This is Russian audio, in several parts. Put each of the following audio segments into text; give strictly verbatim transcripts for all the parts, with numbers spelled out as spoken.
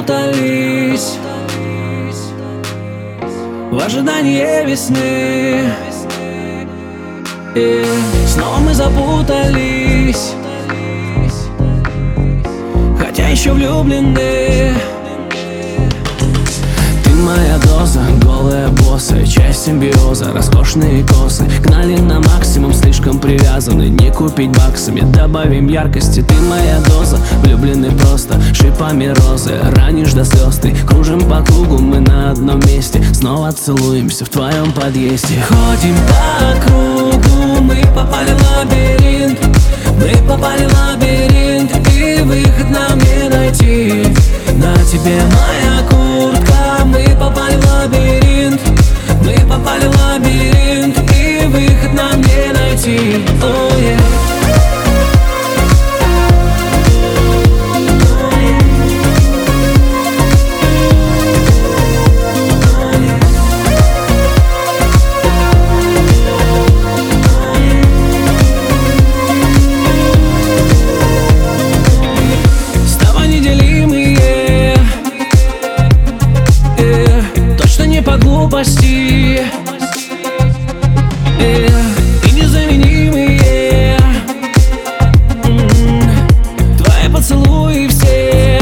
запутались в ожидании весны. И снова мы запутались, хотя еще влюблены. Ты моя доза, голая босса, часть симбиоза, роскошные косы гнали на максимум, слишком привязаны, не купить баксами. Добавим яркости, ты моя доза, влюблены просто шипами розы. Ранишь до слез, ты кружим по кругу, мы на одном месте, снова целуемся в твоем подъезде. Ходим по кругу, мы попали в лабиринт, мы попали в лабиринт, и выход нам не найти. На тебе моя куртка, мы попали в лабиринт, мы попали в лабиринт, и выход нам не найти. Oh, yeah. По глупости э, и незаменимые м-м, твои поцелуи все.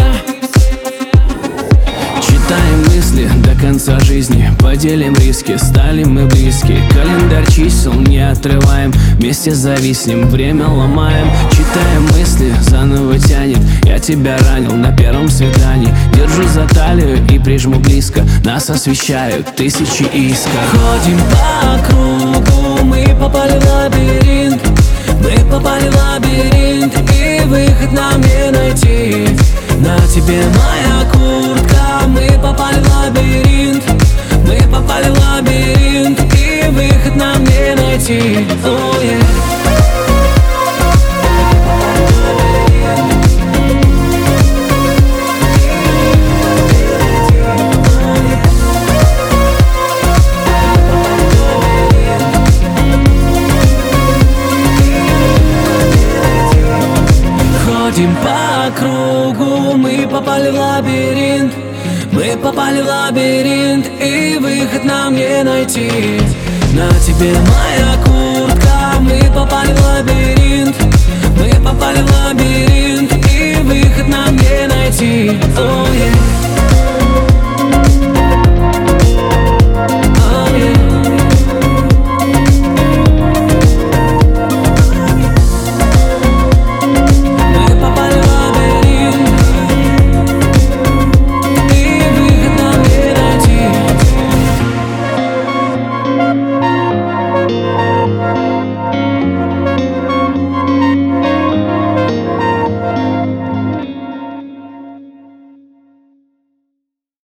Читаем мысли до конца жизни, поделим риски, стали мы близки. Календарь чисел не отрываем, вместе зависнем, время ломаем. Читаем мысли, заново тянет, я тебя ранил на первом свидании. Держу за талию и прижму близко, нас освещают тысячи искр. Ходим по кругу, мы попали в лабиринт, мы попали в лабиринт, и выход нам не найти. На тебе моя куртка, мы попали в лабиринт, мы попали в лабиринт, и выход нам не найти. Oh, yeah. Ходим по кругу, мы попали в лабиринт, мы попали в лабиринт, и выход нам не найти. На тебе моя куртка, мы попали в лабиринт, мы попали в лабиринт, и выход нам не найти. Oh, yeah.